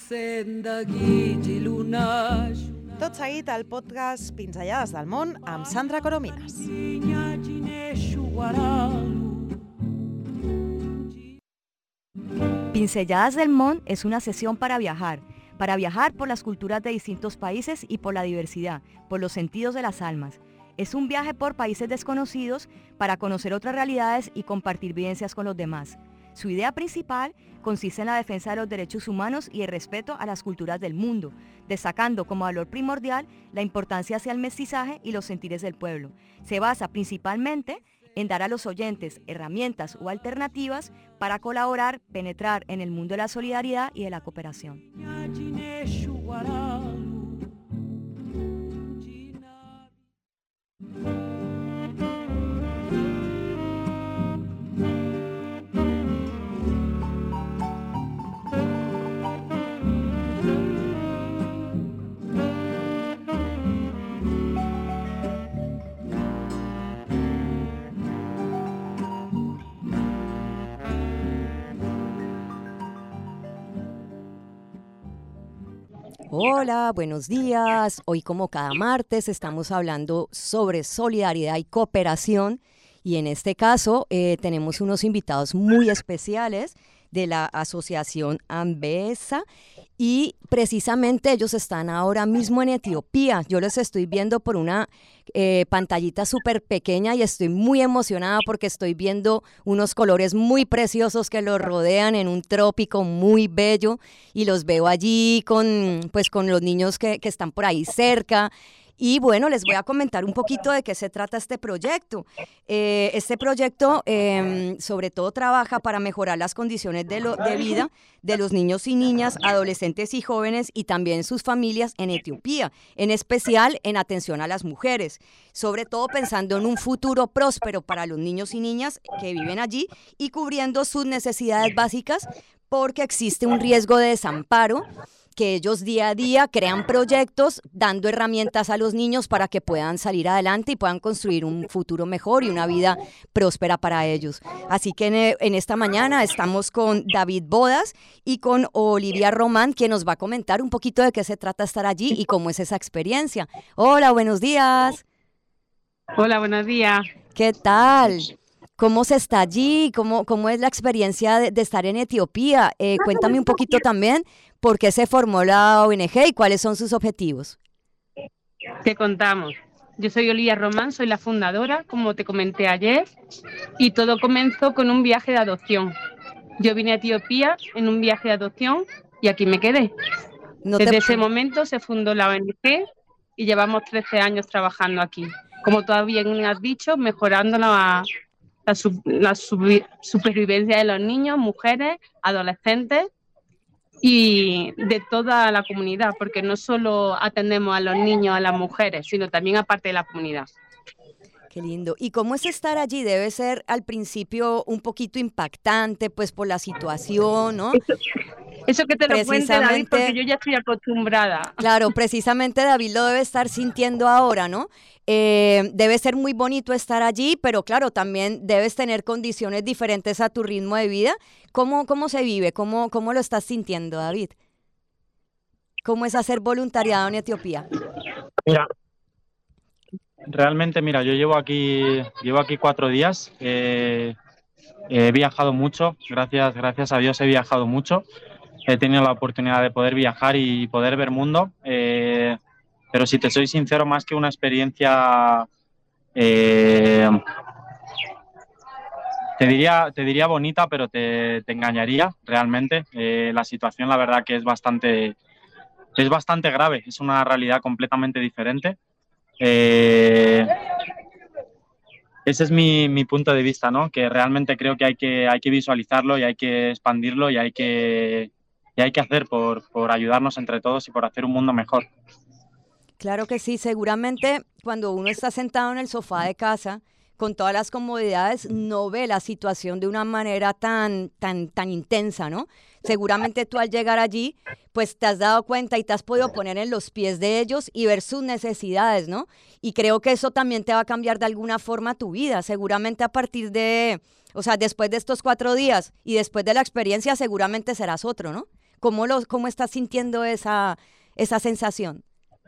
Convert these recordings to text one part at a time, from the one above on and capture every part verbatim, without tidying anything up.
Tot seguit al podcast Pinzellades del món amb Sandra Coromines. Pincelladas del Món es una sesión para viajar, para viajar por las culturas de distintos países y por la diversidad, por los sentidos de las almas. Es un viaje por países desconocidos para conocer otras realidades y compartir vivencias con los demás. Su idea principal consiste en la defensa de los derechos humanos y el respeto a las culturas del mundo, destacando como valor primordial la importancia hacia el mestizaje y los sentires del pueblo. Se basa principalmente en dar a los oyentes herramientas o alternativas para colaborar, penetrar en el mundo de la solidaridad y de la cooperación. Hola, buenos días. Hoy, como cada martes, estamos hablando sobre solidaridad y cooperación, y en este caso eh, tenemos unos invitados muy especiales de la Asociación AMBESA, y precisamente ellos están ahora mismo en Etiopía. Yo los estoy viendo por una eh, pantallita súper pequeña y estoy muy emocionada porque estoy viendo unos colores muy preciosos que los rodean en un trópico muy bello, y los veo allí con, pues, con los niños que, que están por ahí cerca. Y bueno, les voy a comentar un poquito de qué se trata este proyecto. Eh, este proyecto eh, sobre todo trabaja para mejorar las condiciones de, lo, de vida de los niños y niñas, adolescentes y jóvenes, y también sus familias en Etiopía, en especial en atención a las mujeres, sobre todo pensando en un futuro próspero para los niños y niñas que viven allí y cubriendo sus necesidades básicas, porque existe un riesgo de desamparo, que ellos día a día crean proyectos dando herramientas a los niños para que puedan salir adelante y puedan construir un futuro mejor y una vida próspera para ellos. Así que en, en esta mañana estamos con David Bodas y con Olivia Román, quien nos va a comentar un poquito de qué se trata estar allí y cómo es esa experiencia. Hola, buenos días. Hola, buenos días. ¿Qué tal? ¿Cómo se está allí? ¿Cómo, cómo es la experiencia de, de estar en Etiopía? Eh, cuéntame un poquito también por qué se formó la O N G y cuáles son sus objetivos. Te contamos. Yo soy Olivia Román, soy la fundadora, como te comenté ayer, y todo comenzó con un viaje de adopción. Yo vine a Etiopía en un viaje de adopción y aquí me quedé. No Desde te... ese momento se fundó la O N G y llevamos trece años trabajando aquí. Como tú bien has dicho, mejorando la... La, sub, la sub, supervivencia de los niños, mujeres, adolescentes y de toda la comunidad, porque no solo atendemos a los niños, a las mujeres, sino también a parte de la comunidad. Qué lindo. ¿Y cómo es estar allí? Debe ser al principio un poquito impactante, pues por la situación, ¿no? Eso, eso que te lo cuente David, porque yo ya estoy acostumbrada. Claro, precisamente David lo debe estar sintiendo ahora, ¿no? Eh, debe ser muy bonito estar allí, pero claro, también debes tener condiciones diferentes a tu ritmo de vida. ¿Cómo, cómo se vive? ¿Cómo, cómo lo estás sintiendo, David? ¿Cómo es hacer voluntariado en Etiopía? Mira, realmente, mira, yo llevo aquí, llevo aquí cuatro días. Eh, he viajado mucho, gracias, gracias a Dios he viajado mucho. He tenido la oportunidad de poder viajar y poder ver mundo. Eh, Pero si te soy sincero, más que una experiencia, eh, te diría, te diría bonita, pero te, te engañaría realmente. Eh, la situación, la verdad, que es bastante, es bastante grave. Es una realidad completamente diferente. Eh, ese es mi, mi punto de vista, ¿no? Que realmente creo que hay que, hay que visualizarlo y hay que expandirlo y hay que, y hay que hacer por, por ayudarnos entre todos y por hacer un mundo mejor. Claro que sí, seguramente cuando uno está sentado en el sofá de casa con todas las comodidades no ve la situación de una manera tan, tan, tan intensa, ¿no? Seguramente tú al llegar allí pues te has dado cuenta y te has podido poner en los pies de ellos y ver sus necesidades, ¿no? Y creo que eso también te va a cambiar de alguna forma tu vida, seguramente a partir de, o sea, después de estos cuatro días y después de la experiencia seguramente serás otro, ¿no? ¿Cómo, lo, cómo estás sintiendo esa, esa sensación?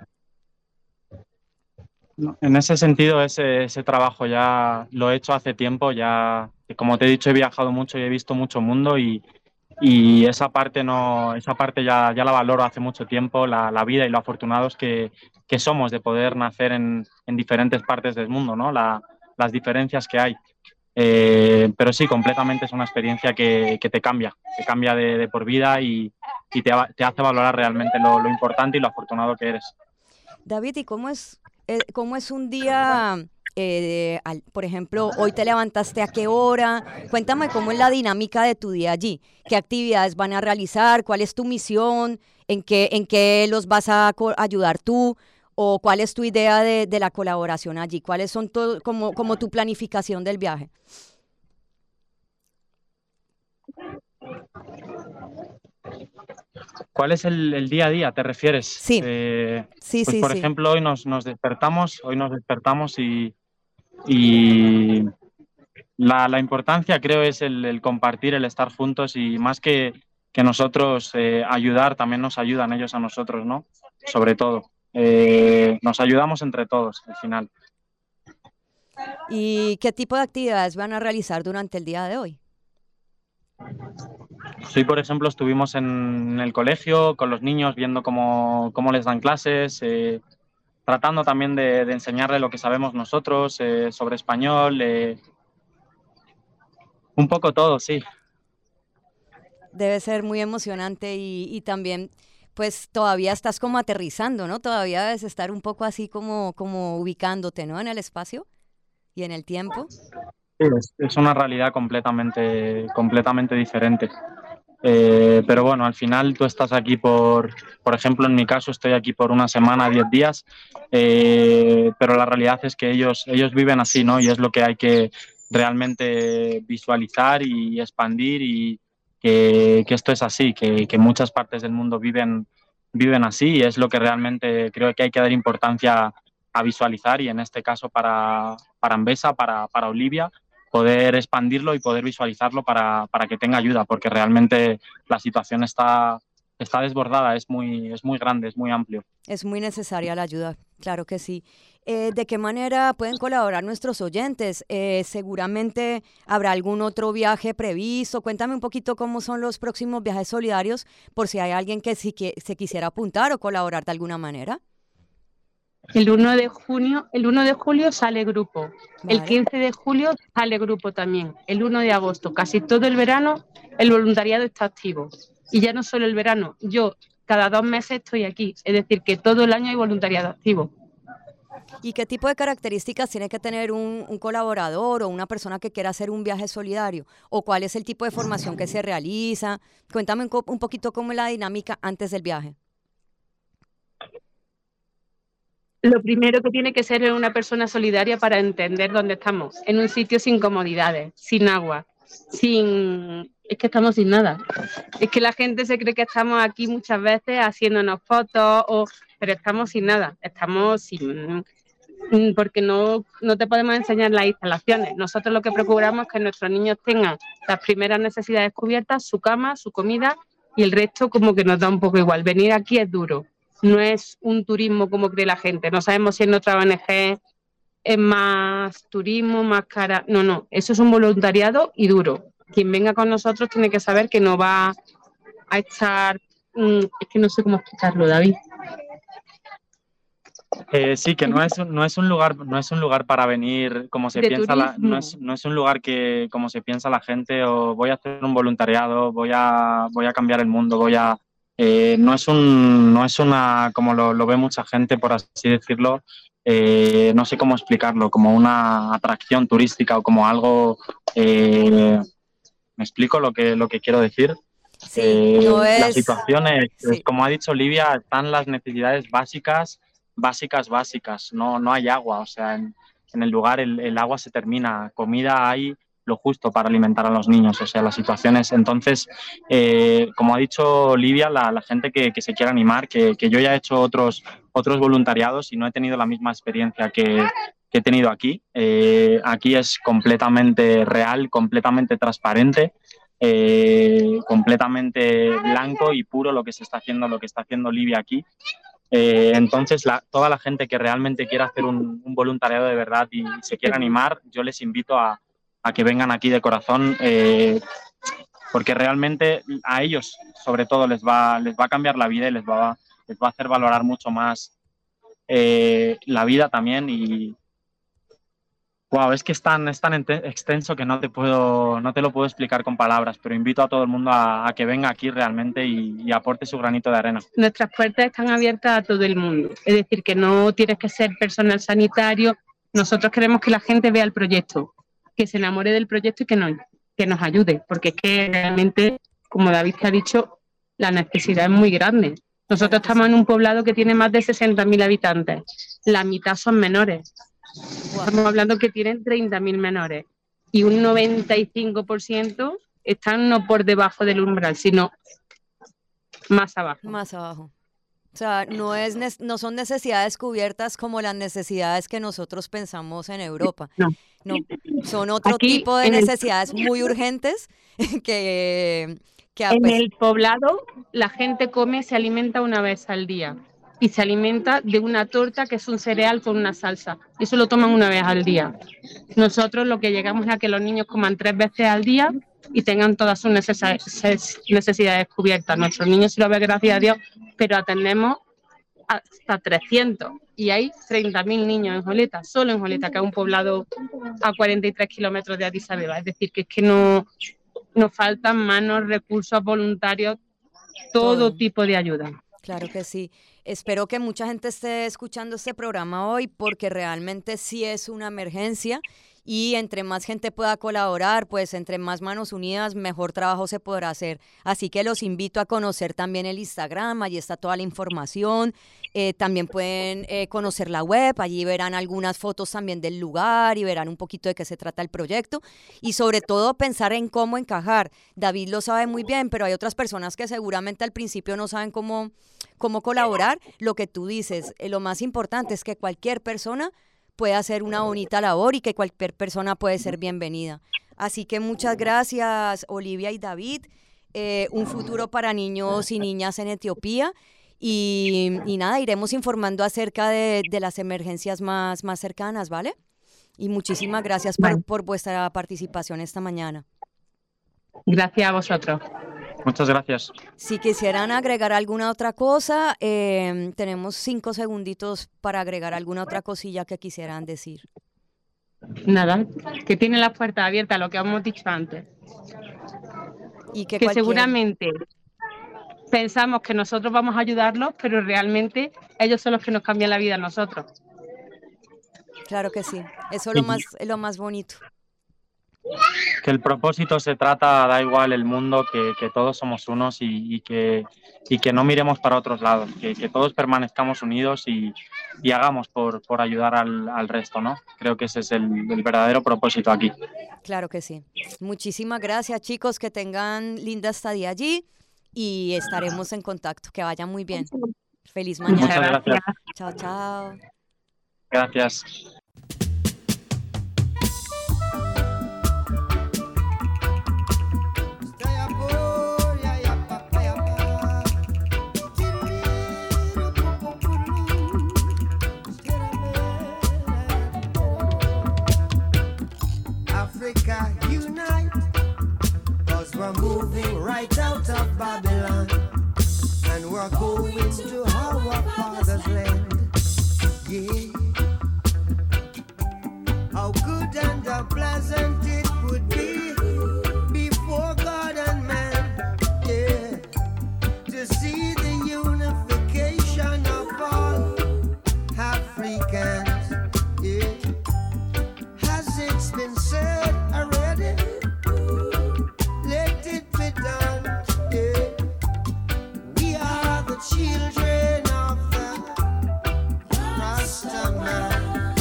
En ese sentido, ese, ese trabajo ya lo he hecho hace tiempo, ya, como te he dicho, he viajado mucho y he visto mucho mundo y, y esa parte no, esa parte ya, ya la valoro hace mucho tiempo, la, la vida y lo afortunados que, que somos de poder nacer en, en diferentes partes del mundo, ¿no? La, las diferencias que hay. Eh, pero sí, completamente es una experiencia que, que te cambia, te cambia de, de por vida y, y te, te hace valorar realmente lo, lo importante y lo afortunado que eres. David, ¿y cómo es, eh, cómo es un día, eh, al- por ejemplo, hoy te levantaste a qué hora? Cuéntame cómo es la dinámica de tu día allí, qué actividades van a realizar, cuál es tu misión, en qué, en qué los vas a co- ayudar tú, o cuál es tu idea de, de la colaboración allí, cuáles son todo, como, como tu planificación del viaje. ¿Cuál es el, el día a día, te refieres? Sí, Eh, sí, pues sí, por sí. ejemplo, hoy nos, nos despertamos, hoy nos despertamos y, y la, la importancia creo es el, el compartir, el estar juntos y más que, que nosotros eh, ayudar, también nos ayudan ellos a nosotros, ¿no? Sobre todo. Eh, nos ayudamos entre todos al final. ¿Y qué tipo de actividades van a realizar durante el día de hoy? Hoy, por ejemplo, estuvimos en el colegio con los niños viendo cómo, cómo les dan clases, eh, tratando también de, de enseñarle lo que sabemos nosotros eh, sobre español, eh, un poco todo, sí. Debe ser muy emocionante y, y también, pues todavía estás como aterrizando, ¿no? Todavía debes estar un poco así como, como ubicándote, ¿no? En el espacio y en el tiempo. Sí, es, es una realidad completamente, completamente diferente. Eh, pero bueno, al final tú estás aquí por, por ejemplo, en mi caso estoy aquí por una semana, diez días, eh, pero la realidad es que ellos, ellos viven así, ¿no? Y es lo que hay que realmente visualizar y expandir y que, que esto es así, que, que muchas partes del mundo viven, viven así y es lo que realmente creo que hay que dar importancia a visualizar y en este caso para, para Ambesa, para, para Olivia, poder expandirlo y poder visualizarlo para, para que tenga ayuda, porque realmente la situación está, está desbordada, es muy, es muy grande, es muy amplio. Es muy necesaria la ayuda, claro que sí. Eh, ¿de qué manera pueden colaborar nuestros oyentes? Eh, seguramente habrá algún otro viaje previsto. Cuéntame un poquito cómo son los próximos viajes solidarios, por si hay alguien que sí que se quisiera apuntar o colaborar de alguna manera. El uno de junio, el uno de julio sale grupo. El Vale. quince de julio sale grupo también. El uno de agosto, casi todo el verano, el voluntariado está activo. Y ya no solo el verano, yo cada dos meses estoy aquí. Es decir, que todo el año hay voluntariado activo. ¿Y qué tipo de características tiene que tener un, un colaborador o una persona que quiera hacer un viaje solidario? ¿O cuál es el tipo de formación que se realiza? Cuéntame un, co- un poquito cómo es la dinámica antes del viaje. Lo primero que tiene que ser es una persona solidaria para entender dónde estamos. En un sitio sin comodidades, sin agua, sin... Es que estamos sin nada. Es que la gente se cree que estamos aquí muchas veces haciéndonos fotos, o... pero estamos sin nada. Estamos sin... porque no, no te podemos enseñar las instalaciones. Nosotros lo que procuramos es que nuestros niños tengan las primeras necesidades cubiertas, su cama, su comida, y el resto como que nos da un poco igual. Venir aquí es duro. No es un turismo como cree la gente. No sabemos si en otra O N G es más turismo, más cara. No, no. Eso es un voluntariado y duro. Quien venga con nosotros tiene que saber que no va a estar... Mmm, es que no sé cómo explicarlo, David. Eh, sí, que no es, un- no es un lugar, no es un lugar para venir como se De piensa la, no turismo. es, no es un lugar que como se piensa la gente o voy a hacer un voluntariado, voy a, voy a cambiar el mundo, voy a, eh, no es un, no es una, como lo, lo ve mucha gente, por así decirlo, eh, no sé cómo explicarlo, como una atracción turística o como algo, eh, ¿me explico lo que, lo que quiero decir? Sí, no Eh, la es... situación es, es, Sí. como ha dicho Olivia, están las necesidades básicas, básicas, básicas. No, no hay agua, o sea, en, en el lugar el, el agua se termina, comida hay lo justo para alimentar a los niños, o sea, las situaciones. Entonces, eh, como ha dicho Olivia, la, la gente que, que se quiera animar, que, que yo ya he hecho otros, otros voluntariados y no he tenido la misma experiencia que, que he tenido aquí. Eh, aquí es completamente real, completamente transparente. eh, completamente blanco y puro lo que se está haciendo, lo que está haciendo Olivia aquí. Eh, entonces, la, toda la gente que realmente quiera hacer un, un voluntariado de verdad y se quiera animar, yo les invito a, a que vengan aquí de corazón, eh, porque realmente a ellos, sobre todo, les va, les va a cambiar la vida y les va, les va a hacer valorar mucho más eh, la vida también. Y wow, es que es tan, es tan extenso que no te puedo, no te lo puedo explicar con palabras, pero invito a todo el mundo a, a que venga aquí realmente y, y aporte su granito de arena. Nuestras puertas están abiertas a todo el mundo, es decir, que no tienes que ser personal sanitario. Nosotros queremos que la gente vea el proyecto, que se enamore del proyecto y que nos, que nos ayude, porque es que realmente, como David te ha dicho, la necesidad es muy grande. Nosotros estamos en un poblado que tiene más de sesenta mil habitantes, la mitad son menores. Estamos hablando que tienen treinta mil menores y un noventa y cinco por ciento están no por debajo del umbral, sino más abajo. Más abajo. O sea, no, es, no son necesidades cubiertas como las necesidades que nosotros pensamos en Europa. No. No, son otro Aquí, tipo de necesidades el... muy urgentes que... que en pues... el poblado la gente come, se alimenta una vez al día. Y se alimenta de una torta que es un cereal con una salsa. Eso lo toman una vez al día. Nosotros lo que llegamos es a que los niños coman tres veces al día y tengan todas sus necesidades cubiertas. Nuestros niños sí lo ven, gracias a Dios, pero atendemos hasta trescientos. Y hay treinta mil niños en Joleta, solo en Joleta, que es un poblado a cuarenta y tres kilómetros de Addis Abeba. Es decir, que es que no, nos faltan manos, recursos, voluntarios, todo, todo tipo de ayuda. Claro que sí. Espero que mucha gente esté escuchando este programa hoy porque realmente sí es una emergencia y entre más gente pueda colaborar, pues entre más manos unidas, mejor trabajo se podrá hacer. Así que los invito a conocer también el Instagram, allí está toda la información. Eh, también pueden eh, conocer la web, allí verán algunas fotos también del lugar y verán un poquito de qué se trata el proyecto y sobre todo pensar en cómo encajar. David lo sabe muy bien, pero hay otras personas que seguramente al principio no saben cómo, cómo colaborar. Lo que tú dices, eh, lo más importante es que cualquier persona puede hacer una bonita labor y que cualquier persona puede ser bienvenida. Así que muchas gracias, Olivia y David. Eh, un futuro para niños y niñas en Etiopía. Y, y nada, iremos informando acerca de, de las emergencias más, más cercanas, ¿vale? Y muchísimas gracias por, por vuestra participación esta mañana. Gracias a vosotros. Muchas gracias. Si quisieran agregar alguna otra cosa, eh, tenemos cinco segunditos para agregar alguna otra cosilla que quisieran decir. Nada, que tienen las puertas abiertas, lo que hemos dicho antes. Y que, que cualquier... seguramente pensamos que nosotros vamos a ayudarlos, pero realmente ellos son los que nos cambian la vida a nosotros. Claro que sí, eso es lo más, es lo más bonito. Que el propósito se trata, da igual el mundo, que, que todos somos unos y, y, que, y que no miremos para otros lados, que, que todos permanezcamos unidos y, y hagamos por, por ayudar al, al resto, ¿no? Creo que ese es el, el verdadero propósito aquí. Claro que sí. Muchísimas gracias, chicos, que tengan linda estadía allí y estaremos en contacto. Que vayan muy bien. Feliz mañana. Muchas gracias. Chao, chao. Gracias. Africa unite, 'cause we're moving right out of Babylon, and we're going to our father's land. Yeah, how good and how pleasant it would be before God and man, yeah, to see the unification of all Africans, yeah. Has it been said already? Let it be done, yeah. We are the children of the Rasta man.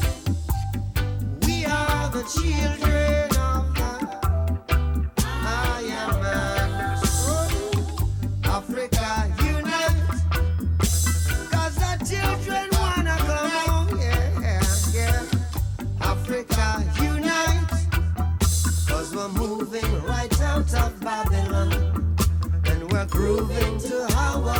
We are the children of the Maya man. Oh, Africa unite, 'cause the children wanna come home, yeah, yeah. Africa unite, 'cause we're moving right out of grooving to Hawaii.